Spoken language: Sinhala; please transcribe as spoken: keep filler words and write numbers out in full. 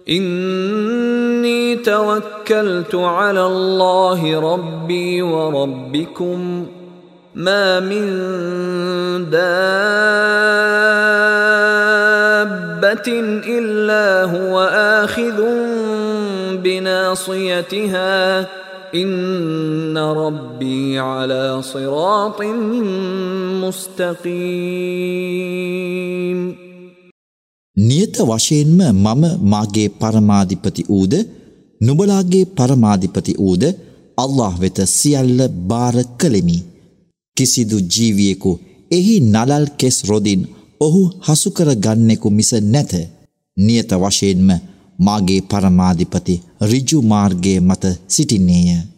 إني توكلت على الله ربي وربكم ما من دابة إلا هو آخذ بناصيتها إن ربي على صراط مستقيم. නියත වශයෙන්ම මම මාගේ පරමාධිපති ඌද නුඹලාගේ පරමාධිපති ඌද අල්ලාහ් වෙත සියල්ල බාර කළෙමි. කිසිදු ජීවියෙකු එහි නලල් කෙස් රොදින් ඔහු හසු කර ගන්නෙකු මිස නැත. නියත වශයෙන්ම මාගේ පරමාධිපති ඍජු මාර්ගයේ මත සිටින්නේය.